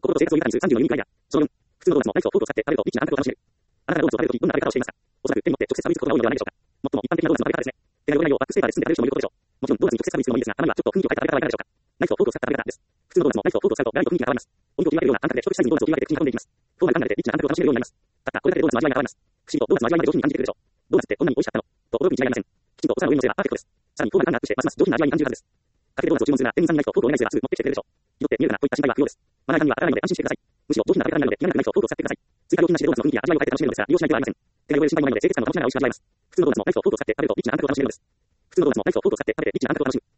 心と生活を豊かにする30のユニークアイデア。その4、普通のドーナツもライフをフォークを使ってあるとリッチな感覚を楽しめる。あなたがドーナツを食べるとき、どんな食べ方をしていますか？おそらく手に持って直接食べつくことが多いのではないでしょうか。最も一般的なドーナツの食べ方ですね。手が良くないようバックスペーパーで包んで食べる人もいることでしょう。もちろんドーナツに直接食べにつくのもいいですが、たまにはちょっと雰囲気を変えた食べ方はいかがでしょうか。ナイフをフォークを使った食べ方です。普通のドーナツもナイフをフォークを使うとガリと雰囲気が変わります。お肉を切り分けるような感覚で一口サイズにドーナツを切り分けて口に運んでいきます。フォームが離れてリッチな感覚を楽しめるようになります。たったこれだけでドーナツの味わいが変わります。不思議とドーナツの味わいまで上品に感じてくるでしょう。ドーナツってこんなに美味しかったのと驚くに違いありません。きちんとお皿の上に乗せればパーフェクトです。さらにフォームが感がアップしてますます上品な味わいに感じるはずです。かけてドーナツを注文するな、店員さんにナイフをフォークをお願いすればすぐ持ってきてくれるでしょう。ひどって見えるかなといった心配は不要です。まな板には当たらないので安心してください。むしろ上品な食べ方になるので気になるナイフをフォークを使ってください。追加料金なしでドーナツの雰囲気や味わいを変えて楽しめるのですが、利用しない手はありません。手が汚れる心配もないので清潔感も楽しめない美味しく味わえます。普通のドーナツもナイフをフォークを使って食べるとリッチな感覚を楽しめるのです。普通のドーナツもナイフをフォークを使って食べてリッチな感覚を楽しむ。